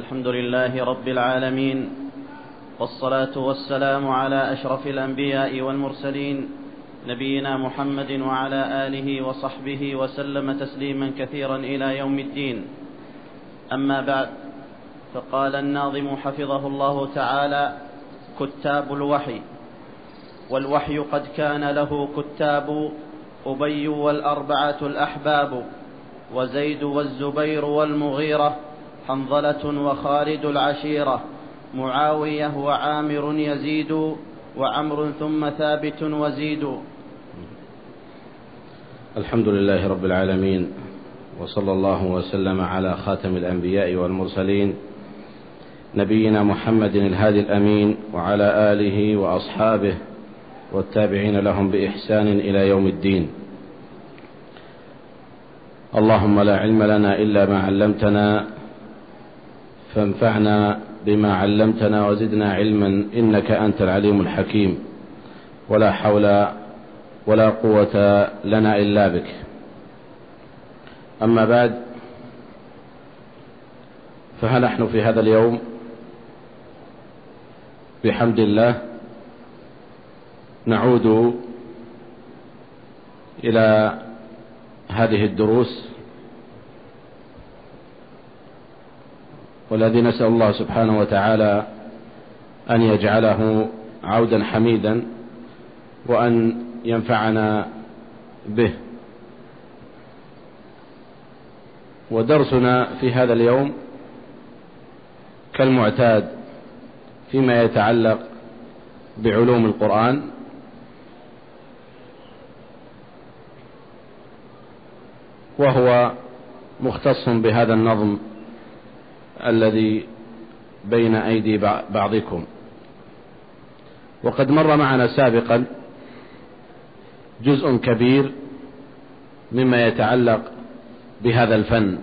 الحمد لله رب العالمين، والصلاة والسلام على أشرف الأنبياء والمرسلين، نبينا محمد وعلى آله وصحبه وسلم تسليما كثيرا إلى يوم الدين. أما بعد، فقال الناظم حفظه الله تعالى: كتاب الوحي. والوحي قد كان له كتاب، أبي والأربعة الأحباب، وزيد والزبير والمغيرة، حنظلة وخالد العشيرة، معاوية وعامر يزيد، وعمر ثم ثابت وزيد. الحمد لله رب العالمين، وصلى الله وسلم على خاتم الأنبياء والمرسلين، نبينا محمد الهادي الأمين، وعلى آله وأصحابه والتابعين لهم بإحسان إلى يوم الدين. اللهم لا علم لنا إلا ما علمتنا، فانفعنا بما علمتنا وزدنا علما، إنك أنت العليم الحكيم، ولا حول ولا قوة لنا إلا بك. أما بعد، فها نحن في هذا اليوم بحمد الله نعود إلى هذه الدروس، والذي نسأل الله سبحانه وتعالى أن يجعله عودا حميدا، وأن ينفعنا به. ودرسنا في هذا اليوم كالمعتاد فيما يتعلق بعلوم القرآن، وهو مختص بهذا النظم الذي بين أيدي بعضكم. وقد مر معنا سابقا جزء كبير مما يتعلق بهذا الفن،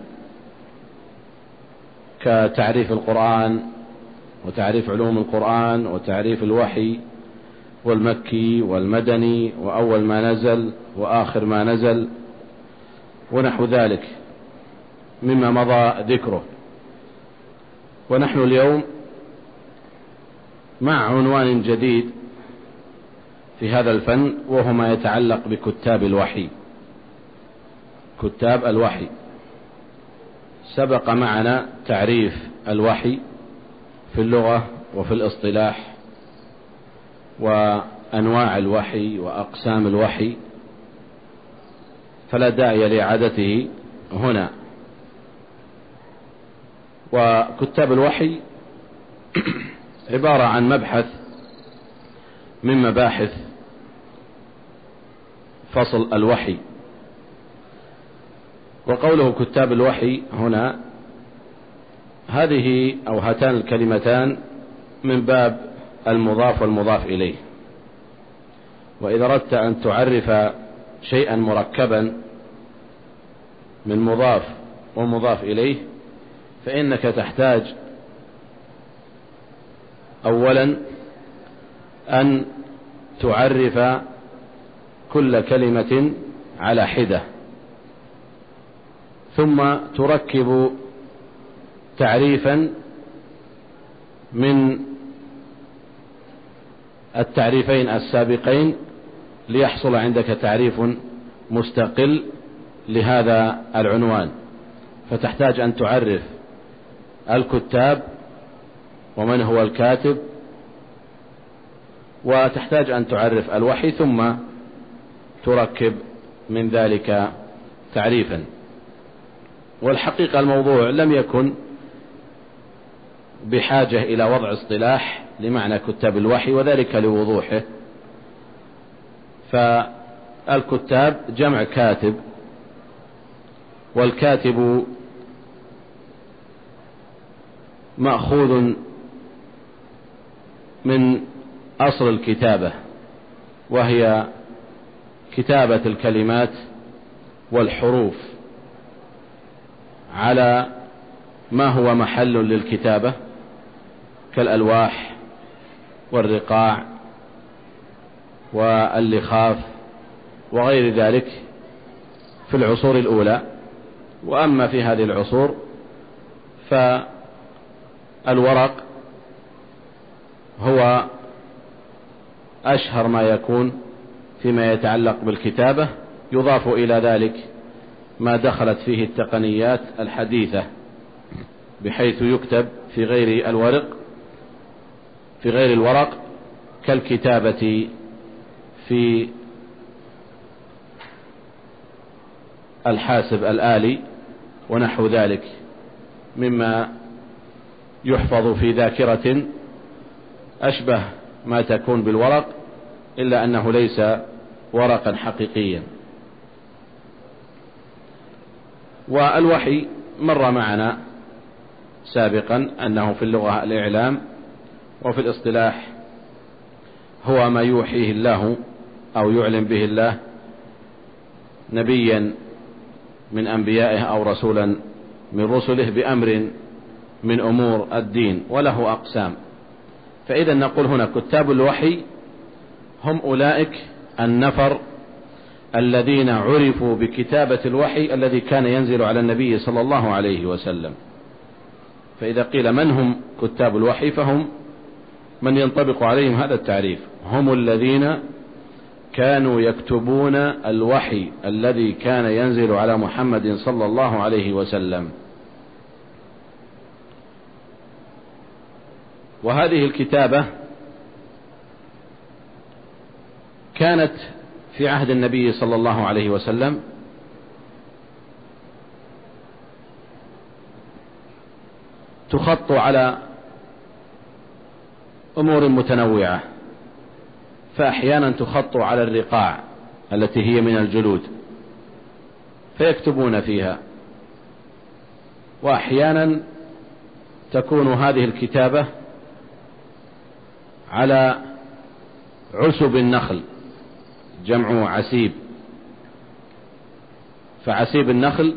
كتعريف القرآن وتعريف علوم القرآن وتعريف الوحي والمكي والمدني، وأول ما نزل وآخر ما نزل، ونحو ذلك مما مضى ذكره. ونحن اليوم مع عنوان جديد في هذا الفن، وهو ما يتعلق بكتاب الوحي. كتاب الوحي، سبق معنا تعريف الوحي في اللغة وفي الاصطلاح، وأنواع الوحي وأقسام الوحي، فلا داعي لإعادته هنا. وكتاب الوحي عبارة عن مبحث من مباحث فصل الوحي. وقوله كتاب الوحي هنا، هذه أو هاتان الكلمتان من باب المضاف والمضاف إليه. وإذا أردت أن تعرف شيئا مركبا من مضاف ومضاف إليه، فإنك تحتاج أولا أن تعرف كل كلمة على حدة، ثم تركب تعريفا من التعريفين السابقين ليحصل عندك تعريف مستقل لهذا العنوان. فتحتاج أن تعرف الكتاب ومن هو الكاتب، وتحتاج أن تعرف الوحي، ثم تركب من ذلك تعريفا. والحقيقة الموضوع لم يكن بحاجة إلى وضع اصطلاح لمعنى كتاب الوحي، وذلك لوضوحه. فالكتاب جمع كاتب، والكاتب مأخوذ من أصل الكتابة، وهي كتابة الكلمات والحروف على ما هو محل للكتابة، كالألواح والرقاع واللخاف وغير ذلك في العصور الأولى. وأما في هذه العصور الورق هو أشهر ما يكون فيما يتعلق بالكتابة، يضاف إلى ذلك ما دخلت فيه التقنيات الحديثة بحيث يكتب في غير الورق كالكتابة في الحاسب الآلي ونحو ذلك مما يحفظ في ذاكرة أشبه ما تكون بالورق، إلا أنه ليس ورقا حقيقيا. والوحي مر معنا سابقا أنه في اللغة الإعلام، وفي الاصطلاح هو ما يوحيه الله أو يعلم به الله نبيا من أنبيائه أو رسولا من رسله بأمر من أمور الدين، وله أقسام. فإذا نقول هنا كتاب الوحي هم أولئك النفر الذين عرفوا بكتابة الوحي الذي كان ينزل على النبي صلى الله عليه وسلم. فإذا قيل من هم كتاب الوحي فهم من ينطبق عليهم هذا التعريف، هم الذين كانوا يكتبون الوحي الذي كان ينزل على محمد صلى الله عليه وسلم. وهذه الكتابة كانت في عهد النبي صلى الله عليه وسلم تخط على أمور متنوعة، فأحيانا تخط على الرقاع التي هي من الجلود فيكتبون فيها، وأحيانا تكون هذه الكتابة على عسب النخل، جمع عسيب، فعسيب النخل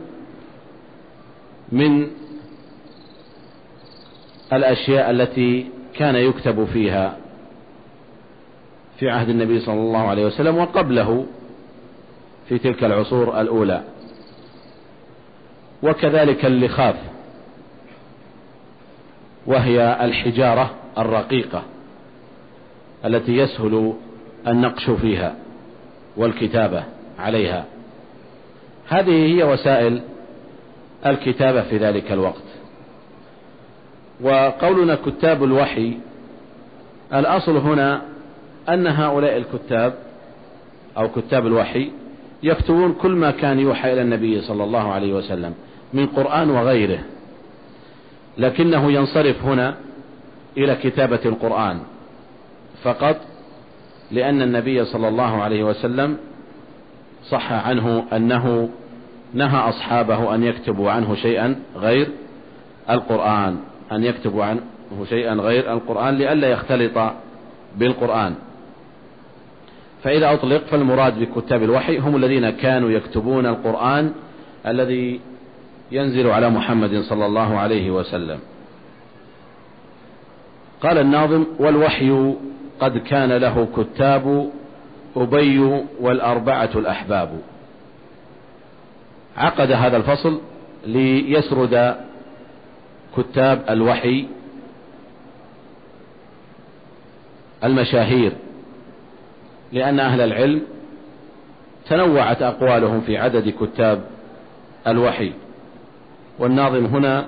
من الأشياء التي كان يكتب فيها في عهد النبي صلى الله عليه وسلم وقبله في تلك العصور الأولى. وكذلك اللخاف، وهي الحجارة الرقيقة التي يسهل النقش فيها والكتابة عليها. هذه هي وسائل الكتابة في ذلك الوقت. وقولنا كتاب الوحي، الأصل هنا أن هؤلاء الكتاب أو كتاب الوحي يكتبون كل ما كان يوحى إلى النبي صلى الله عليه وسلم من قرآن وغيره، لكنه ينصرف هنا إلى كتابة القرآن فقط، لأن النبي صلى الله عليه وسلم صح عنه أنه نهى أصحابه أن يكتبوا عنه شيئا غير القرآن، أن يكتبوا عنه شيئا غير القرآن لئلا يختلط بالقرآن. فإذا أطلق فالمراد بكتاب الوحي هم الذين كانوا يكتبون القرآن الذي ينزل على محمد صلى الله عليه وسلم. قال الناظم: والوحي قد كان له كتاب أبي والأربعة الأحباب. عقد هذا الفصل ليسرد كتاب الوحي المشاهير، لأن أهل العلم تنوعت أقوالهم في عدد كتاب الوحي، والناظم هنا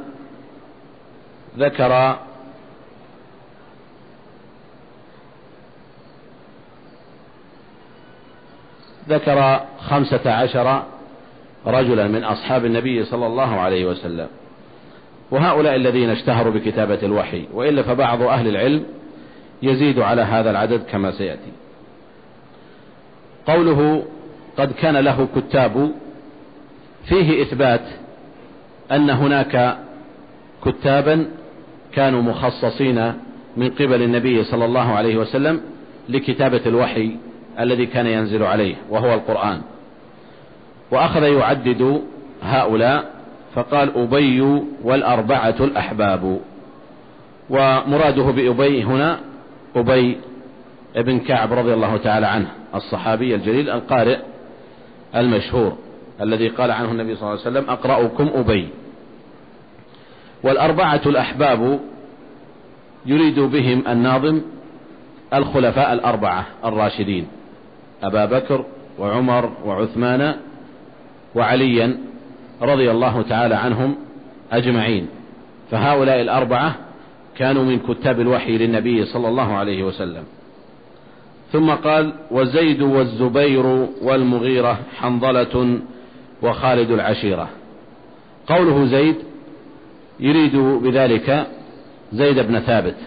ذكر 15 رجلا من أصحاب النبي صلى الله عليه وسلم، وهؤلاء الذين اشتهروا بكتابة الوحي، وإلا فبعض أهل العلم يزيد على هذا العدد كما سيأتي. قوله قد كان له كتاب فيه إثبات أن هناك كتابا كانوا مخصصين من قبل النبي صلى الله عليه وسلم لكتابة الوحي الذي كان ينزل عليه وهو القرآن، وأخذ يعدد هؤلاء فقال أبي والأربعة الأحباب. ومراده بأبي هنا أبي ابن كعب رضي الله تعالى عنه، الصحابي الجليل القارئ المشهور الذي قال عنه النبي صلى الله عليه وسلم: أقرأكم أبي. والأربعة الأحباب يريد بهم الناظم الخلفاء الأربعة الراشدين، أبا بكر وعمر وعثمان وعليا رضي الله تعالى عنهم أجمعين. فهؤلاء الأربعة كانوا من كتاب الوحي للنبي صلى الله عليه وسلم. ثم قال: وزيد والزبير والمغيرة حنظلة وخالد العشيرة. قوله زيد يريد بذلك زيد بن ثابت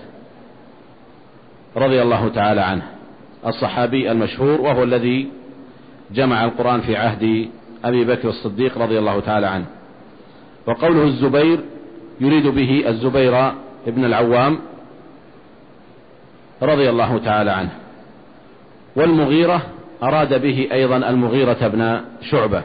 رضي الله تعالى عنه، الصحابي المشهور، وهو الذي جمع القرآن في عهد أبي بكر الصديق رضي الله تعالى عنه. وقوله الزبير يريد به الزبير ابن العوام رضي الله تعالى عنه. والمغيرة أراد به أيضا المغيرة بن شعبة.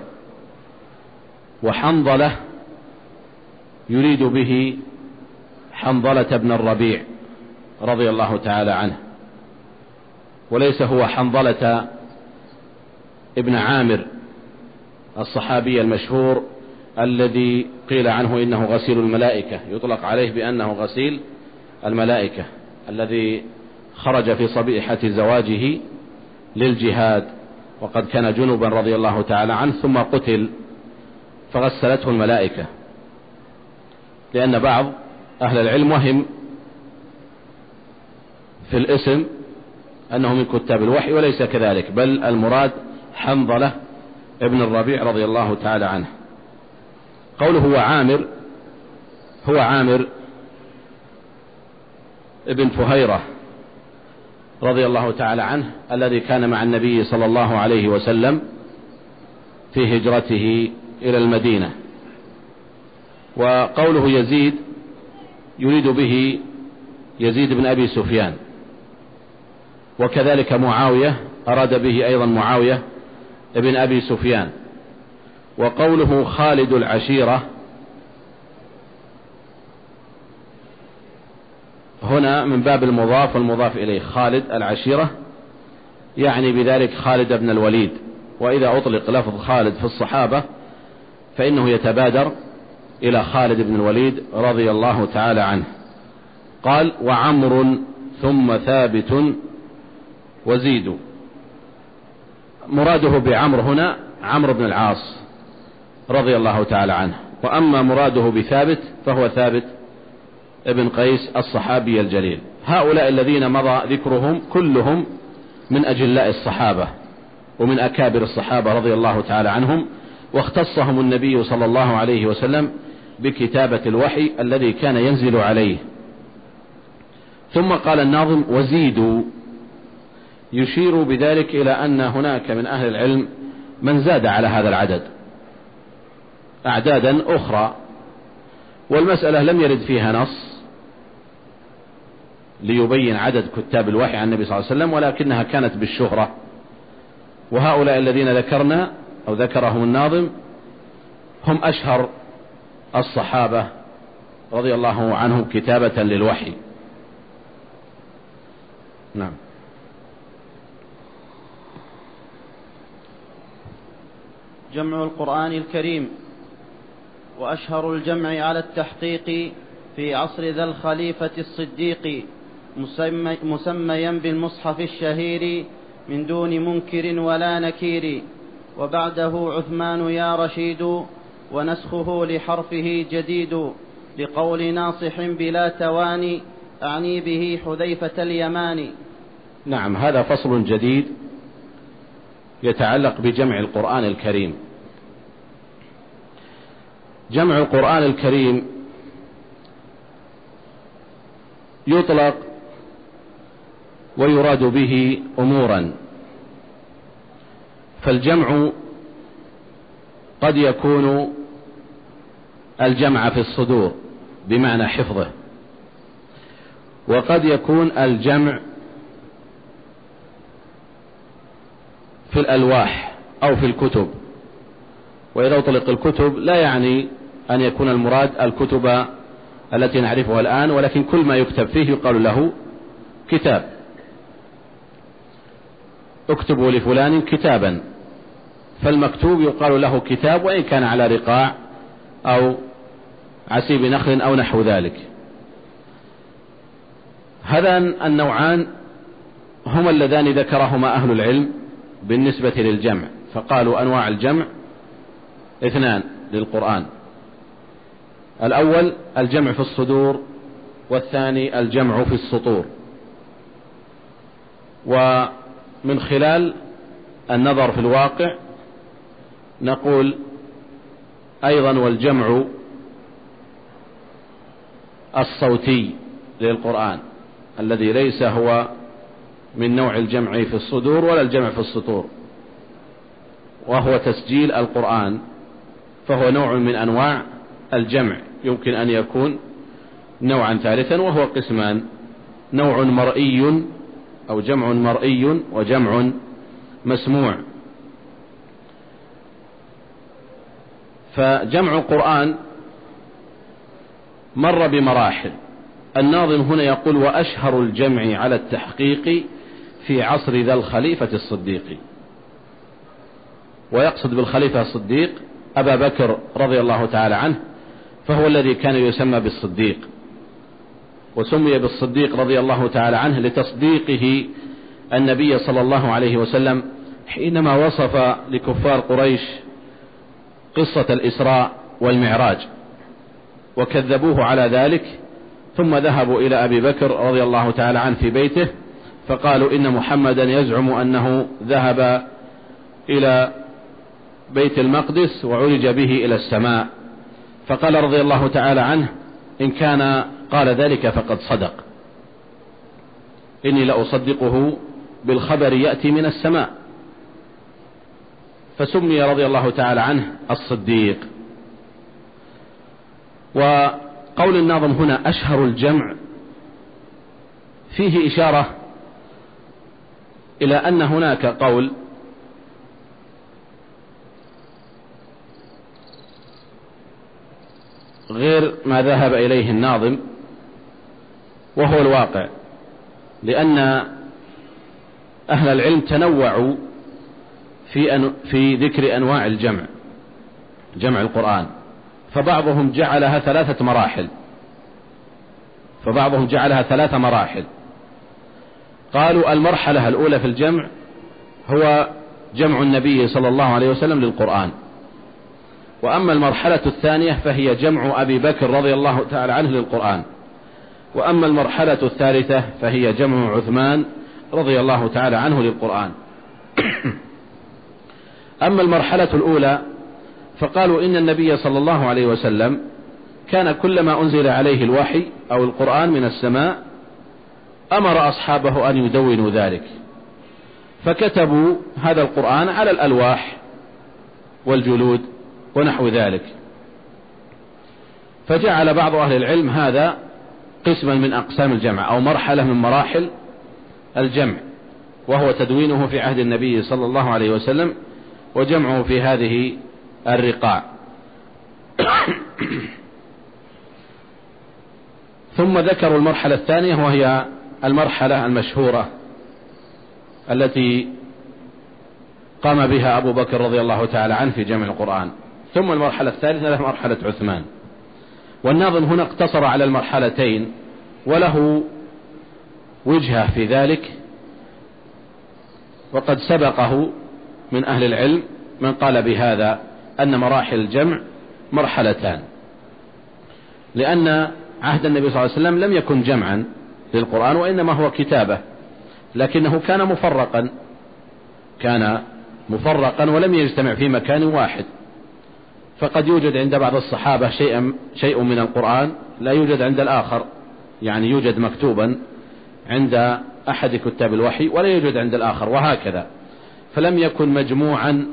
وحنظلة يريد به حنظلة بن الربيع رضي الله تعالى عنه، وليس هو حنظلة ابن عامر الصحابي المشهور الذي قيل عنه إنه غسيل الملائكة، يطلق عليه بأنه غسيل الملائكة، الذي خرج في صبيحة زواجه للجهاد وقد كان جنبا رضي الله تعالى عنه، ثم قتل فغسلته الملائكة، لأن بعض أهل العلم وهم في الاسم أنه من كتاب الوحي، وليس كذلك، بل المراد حنظلة ابن الربيع رضي الله تعالى عنه. قوله هو عامر ابن فهيرة رضي الله تعالى عنه، الذي كان مع النبي صلى الله عليه وسلم في هجرته إلى المدينة. وقوله يزيد يريد به يزيد بن أبي سفيان. وكذلك معاوية أراد به أيضا معاوية ابن أبي سفيان. وقوله خالد العشيرة هنا من باب المضاف والمضاف إليه، خالد العشيرة يعني بذلك خالد بن الوليد. وإذا أطلق لفظ خالد في الصحابة فإنه يتبادر إلى خالد بن الوليد رضي الله تعالى عنه. قال: وعمر ثم ثابت وزيد. مراده بعمر هنا عمرو بن العاص رضي الله تعالى عنه. وأما مراده بثابت فهو ثابت ابن قيس الصحابي الجليل. هؤلاء الذين مضى ذكرهم كلهم من أجلاء الصحابة ومن أكابر الصحابة رضي الله تعالى عنهم، واختصهم النبي صلى الله عليه وسلم بكتابة الوحي الذي كان ينزل عليه. ثم قال الناظم: وزيدوا، يشير بذلك إلى أن هناك من أهل العلم من زاد على هذا العدد أعدادا أخرى، والمسألة لم يرد فيها نص ليبين عدد كتاب الوحي عن النبي صلى الله عليه وسلم، ولكنها كانت بالشهرة. وهؤلاء الذين ذكرنا أو ذكرهم الناظم هم أشهر الصحابة رضي الله عنهم كتابة للوحي. نعم. جمع القرآن الكريم. وأشهر الجمع على التحقيق في عصر ذا الخليفة الصديق، مسميا بالمصحف الشهير من دون منكر ولا نكير. وبعده عثمان يا رشيد، ونسخه لحرفه جديد، لقول ناصح بلا تواني، أعني به حذيفة اليماني. نعم، هذا فصل جديد يتعلق بجمع القرآن الكريم. جمع القرآن الكريم يطلق ويراد به أمورا. فالجمع قد يكون الجمع في الصدور بمعنى حفظه، وقد يكون الجمع في الألواح أو في الكتب. وإذا أطلق الكتب لا يعني أن يكون المراد الكتب التي نعرفها الآن، ولكن كل ما يكتب فيه يقال له كتاب. اكتبوا لفلان كتابا، فالمكتوب يقال له كتاب وإن كان على رقاع أو عسيب نخل أو نحو ذلك. هذان النوعان هما اللذان ذكرهما أهل العلم بالنسبة للجمع، فقالوا أنواع الجمع 2 للقرآن: الأول الجمع في الصدور، والثاني الجمع في السطور. ومن خلال النظر في الواقع نقول أيضا والجمع الصوتي للقرآن الذي ليس هو من نوع الجمع في الصدور ولا الجمع في السطور، وهو تسجيل القرآن، فهو نوع من أنواع الجمع، يمكن أن يكون نوعا ثالثا، وهو قسمان: نوع مرئي أو جمع مرئي، وجمع مسموع. فجمع القرآن مر بمراحل. الناظم هنا يقول: وأشهر الجمع على التحقيق في عصر ذا الخليفة الصديق. ويقصد بالخليفة الصديق أبا بكر رضي الله تعالى عنه، فهو الذي كان يسمى بالصديق، وسمي بالصديق رضي الله تعالى عنه لتصديقه النبي صلى الله عليه وسلم حينما وصف لكفار قريش قصة الإسراء والمعراج وكذبوه على ذلك، ثم ذهبوا إلى أبي بكر رضي الله تعالى عنه في بيته فقالوا: إن محمدا يزعم أنه ذهب إلى بيت المقدس وعرج به إلى السماء. فقال رضي الله تعالى عنه: إن كان قال ذلك فقد صدق، إني لأصدقه بالخبر يأتي من السماء. فسمي رضي الله تعالى عنه الصديق. وقول الناظم هنا أشهر الجمع فيه إشارة إلى أن هناك قول غير ما ذهب إليه الناظم، وهو الواقع، لأن أهل العلم تنوعوا في ذكر أنواع الجمع، جمع القرآن، فبعضهم جعلها 3 مراحل، قالوا: المرحلة الأولى في الجمع هو جمع النبي صلى الله عليه وسلم للقرآن، وأما المرحلة الثانية فهي جمع أبي بكر رضي الله تعالى عنه للقرآن، وأما المرحلة الثالثة فهي جمع عثمان رضي الله تعالى عنه للقرآن. أما المرحلة الأولى فقالوا إن النبي صلى الله عليه وسلم كان كلما أنزل عليه الوحي أو القرآن من السماء أمر أصحابه أن يدونوا ذلك، فكتبوا هذا القرآن على الألواح والجلود ونحو ذلك. فجعل بعض أهل العلم هذا قسما من أقسام الجمع أو مرحلة من مراحل الجمع، وهو تدوينه في عهد النبي صلى الله عليه وسلم وجمعه في هذه الرقاع. ثم ذكروا المرحلة الثانية، وهي المرحلة المشهورة التي قام بها أبو بكر رضي الله تعالى عنه في جمع القرآن. ثم المرحلة الثالثة مرحلة عثمان. والناظم هنا اقتصر على المرحلتين، وله وجهة في ذلك، وقد سبقه من أهل العلم من قال بهذا أن مراحل الجمع مرحلتان، لأن عهد النبي صلى الله عليه وسلم لم يكن جمعا للقرآن، وإنما هو كتابة، لكنه كان مفرقا ولم يجتمع في مكان واحد. فقد يوجد عند بعض الصحابة شيء من القرآن لا يوجد عند الآخر، يعني يوجد مكتوبا عند أحد كتاب الوحي ولا يوجد عند الآخر، وهكذا. فلم يكن مجموعا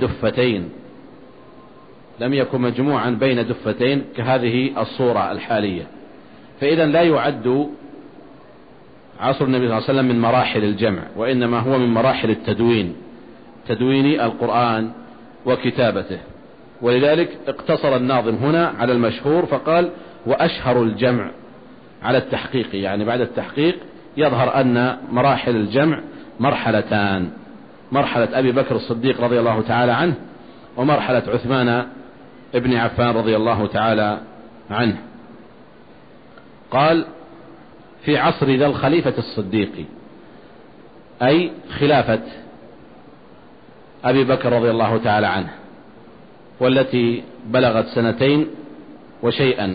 بين دفتين كهذه الصورة الحالية. فإذا لا يعد عصر النبي صلى الله عليه وسلم من مراحل الجمع، وإنما هو من مراحل تدوين القرآن وكتابته. ولذلك اقتصر الناظم هنا على المشهور فقال: وأشهر الجمع على التحقيق، يعني بعد التحقيق يظهر أن مراحل الجمع مرحلتان: مرحلة أبي بكر الصديق رضي الله تعالى عنه، ومرحلة عثمان ابن عفان رضي الله تعالى عنه. قال: في عصر ذا الخليفة الصديق، أي خلافة أبي بكر رضي الله تعالى عنه، والتي بلغت 2 وشيئا.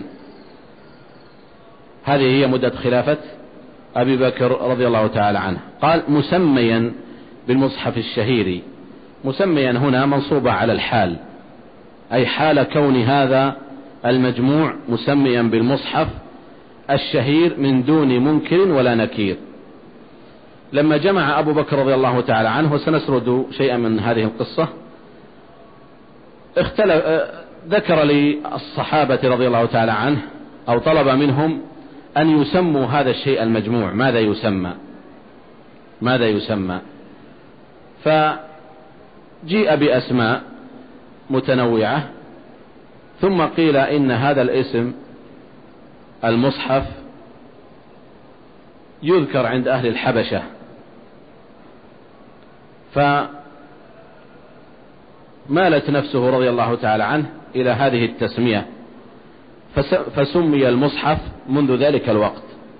هذه هي مدة خلافة أبي بكر رضي الله تعالى عنه. قال مسميا بالمصحف الشهيري. مسميا هنا منصوبة على الحال، أي حال كون هذا المجموع مسميا بالمصحف الشهير من دون منكر ولا نكير. لما جمع أبو بكر رضي الله تعالى عنه، وسنسرد شيئا من هذه القصة، ذكر للصحابة رضي الله تعالى عنه أو طلب منهم أن يسموا هذا الشيء المجموع. ماذا يسمى؟ فجيء بأسماء متنوعة، ثم قيل إن هذا الاسم المصحف يذكر عند أهل الحبشة، فمالت نفسه رضي الله تعالى عنه إلى هذه التسمية، فسمي المصحف منذ ذلك الوقت،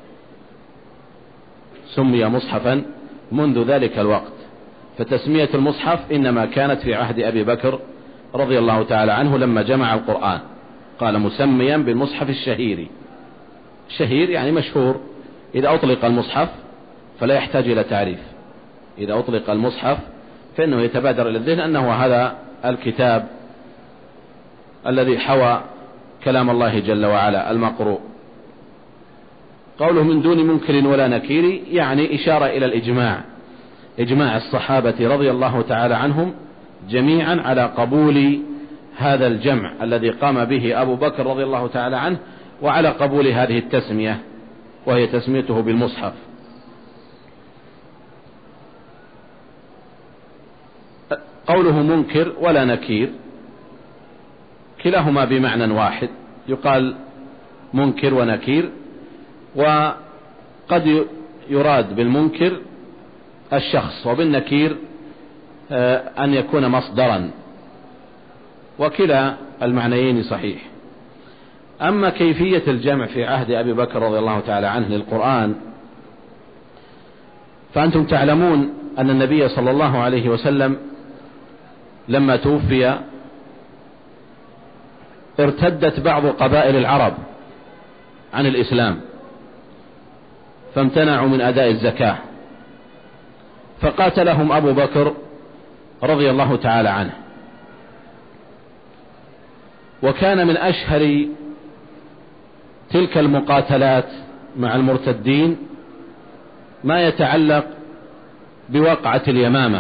سمي مصحفا منذ ذلك الوقت. فتسمية المصحف إنما كانت في عهد أبي بكر رضي الله تعالى عنه لما جمع القرآن، قال مسميا بالمصحف الشهيري. شهير يعني مشهور. إذا أطلق المصحف فلا يحتاج إلى تعريف، إذا أطلق المصحف فإنه يتبادر إلى الذهن أنه هذا الكتاب الذي حوى كلام الله جل وعلا المقروء. قوله من دون منكر ولا نكير يعني إشارة إلى إجماع الصحابة رضي الله تعالى عنهم جميعا على قبول هذا الجمع الذي قام به أبو بكر رضي الله تعالى عنه، وعلى قبول هذه التسمية وهي تسميته بالمصحف. قوله منكر ولا نكير كلاهما بمعنى واحد، يقال منكر ونكير، وقد يراد بالمنكر الشخص، وبالنكير أن يكون مصدرا، وكلا المعنيين صحيح. أما كيفية الجمع في عهد أبي بكر رضي الله تعالى عنه للقرآن، فأنتم تعلمون أن النبي صلى الله عليه وسلم لما توفي ارتدت بعض قبائل العرب عن الإسلام، فامتنعوا من أداء الزكاة، فقاتلهم أبو بكر رضي الله تعالى عنه. وكان من أشهر تلك المقاتلات مع المرتدين ما يتعلق بوقعة اليمامة،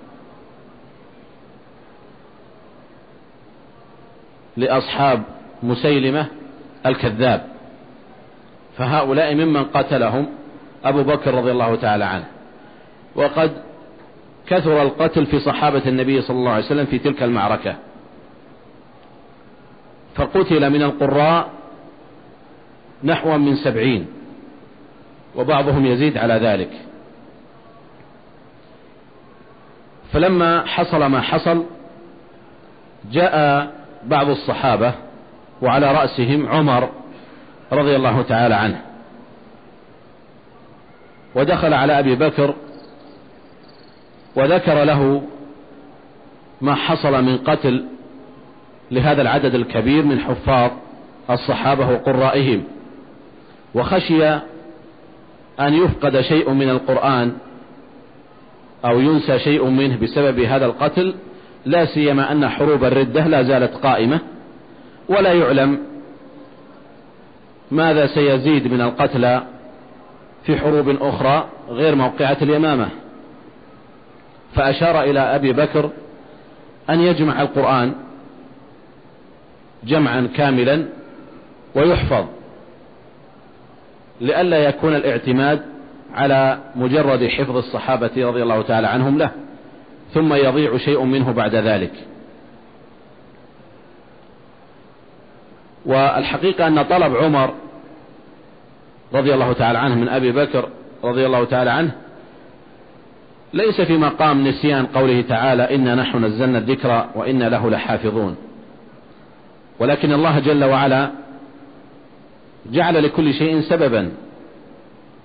لأصحاب مسيلمة الكذاب، فهؤلاء ممن قتلهم أبو بكر رضي الله تعالى عنه. وقد كثر القتل في صحابة النبي صلى الله عليه وسلم في تلك المعركة، فقتل من القراء نحو من 70، وبعضهم يزيد على ذلك. فلما حصل ما حصل جاء بعض الصحابة وعلى رأسهم عمر رضي الله تعالى عنه، ودخل على أبي بكر وذكر له ما حصل من قتل لهذا العدد الكبير من حفاظ الصحابة وقرائهم، وخشي أن يفقد شيء من القرآن أو ينسى شيء منه بسبب هذا القتل، لا سيما أن حروب الردة لا زالت قائمة، ولا يعلم ماذا سيزيد من القتلى في حروب أخرى غير موقعة اليمامة. فأشار إلى أبي بكر أن يجمع القرآن جمعا كاملا ويحفظ، لئلا يكون الاعتماد على مجرد حفظ الصحابة رضي الله تعالى عنهم له ثم يضيع شيء منه بعد ذلك. والحقيقة أن طلب عمر رضي الله تعالى عنه من أبي بكر رضي الله تعالى عنه ليس في مقام نسيان قوله تعالى إنا نحن نزلنا الذكر وإنا له لحافظون، ولكن الله جل وعلا جعل لكل شيء سببا،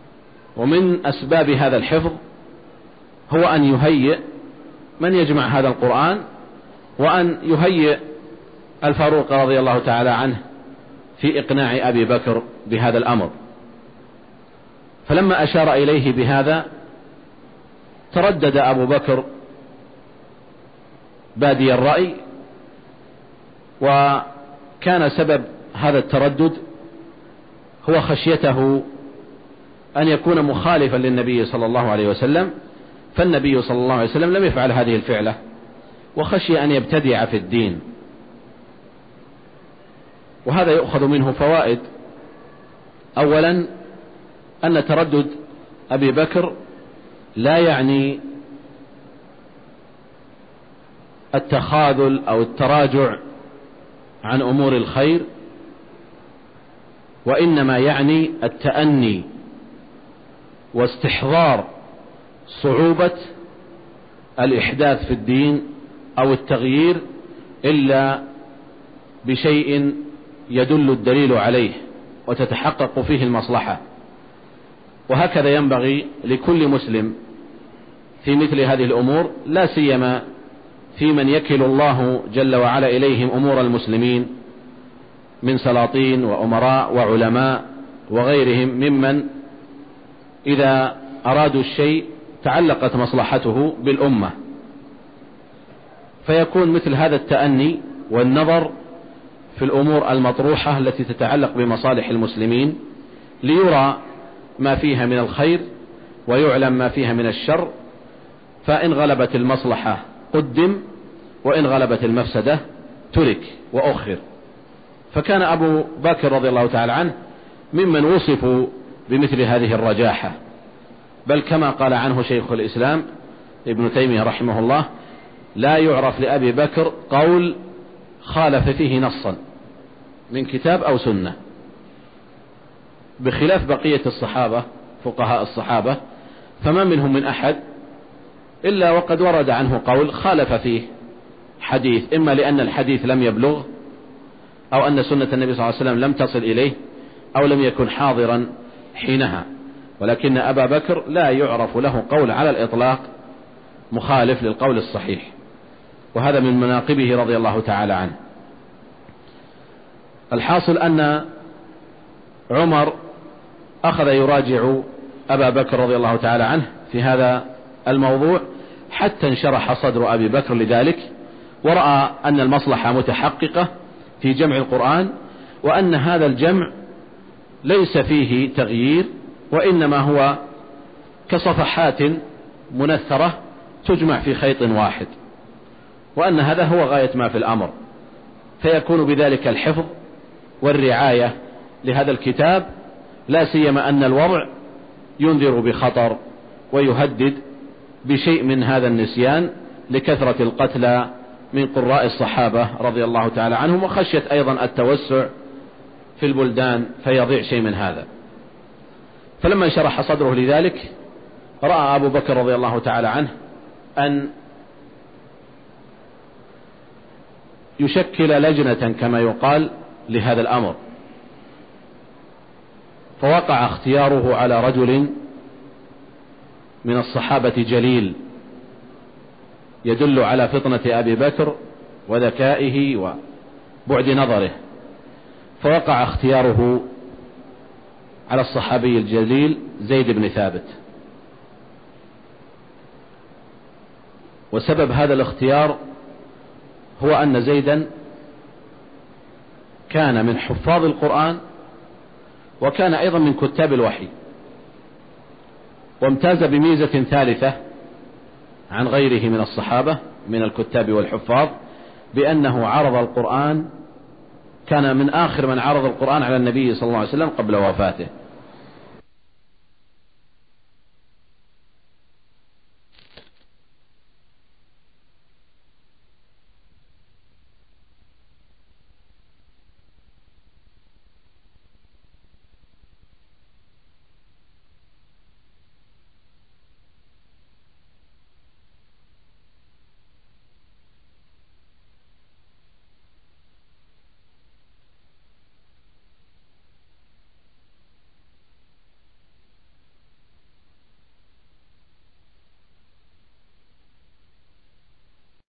ومن أسباب هذا الحفظ هو أن يهيئ من يجمع هذا القرآن، وأن يهيئ الفاروق رضي الله تعالى عنه في إقناع أبي بكر بهذا الأمر. فلما أشار إليه بهذا تردد أبو بكر بادي الرأي، وكان سبب هذا التردد هو خشيته أن يكون مخالفا للنبي صلى الله عليه وسلم، فالنبي صلى الله عليه وسلم لم يفعل هذه الفعلة، وخشي أن يبتدع في الدين. وهذا يؤخذ منه فوائد. أولا أن تردد أبي بكر لا يعني التخاذل أو التراجع عن أمور الخير، وإنما يعني التأني واستحضار صعوبة الإحداث في الدين أو التغيير إلا بشيء يدل الدليل عليه وتتحقق فيه المصلحة. وهكذا ينبغي لكل مسلم في مثل هذه الأمور، لا سيما في من يكل الله جل وعلا إليهم أمور المسلمين من سلاطين وأمراء وعلماء وغيرهم، ممن إذا أرادوا الشيء تعلقت مصلحته بالأمة، فيكون مثل هذا التأني والنظر في الأمور المطروحة التي تتعلق بمصالح المسلمين ليرى ما فيها من الخير ويعلم ما فيها من الشر، فإن غلبت المصلحة قدم، وإن غلبت المفسدة ترك وأخر. فكان أبو بكر رضي الله تعالى عنه ممن وصفوا بمثل هذه الرجاحة، بل كما قال عنه شيخ الإسلام ابن تيمية رحمه الله: لا يعرف لأبي بكر قول خالف فيه نصا من كتاب أو سنة، بخلاف بقية الصحابة فقهاء الصحابة، فما منهم من أحد إلا وقد ورد عنه قول خالف فيه حديث، إما لأن الحديث لم يبلغ، أو أن سنة النبي صلى الله عليه وسلم لم تصل إليه، أو لم يكن حاضرا حينها. ولكن أبا بكر لا يعرف له قول على الإطلاق مخالف للقول الصحيح، وهذا من مناقبه رضي الله تعالى عنه. الحاصل أن عمر أخذ يراجع أبا بكر رضي الله تعالى عنه في هذا الموضوع حتى انشرح صدر أبي بكر لذلك، ورأى أن المصلحة متحققة في جمع القرآن، وأن هذا الجمع ليس فيه تغيير، وإنما هو كصفحات منثرة تجمع في خيط واحد، وأن هذا هو غاية ما في الأمر، فيكون بذلك الحفظ والرعاية لهذا الكتاب، لا سيما أن الوضع ينذر بخطر ويهدد بشيء من هذا النسيان لكثرة القتلى من قراء الصحابة رضي الله تعالى عنهم، وخشية أيضا التوسع في البلدان فيضيع شيء من هذا. فلما شرح صدره لذلك رأى أبو بكر رضي الله تعالى عنه أن يشكل لجنة كما يقال لهذا الأمر، فوقع اختياره على رجل من الصحابة جليل يدل على فطنة أبي بكر وذكائه وبعد نظره، فوقع اختياره على الصحابي الجليل زيد بن ثابت. وسبب هذا الاختيار هو أن زيدا كان من حفاظ القرآن، وكان أيضا من كتاب الوحي، وامتاز بميزة ثالثة عن غيره من الصحابة من الكتاب والحفاظ، بأنه عرض القرآن، كان من آخر من عرض القرآن على النبي صلى الله عليه وسلم قبل وفاته،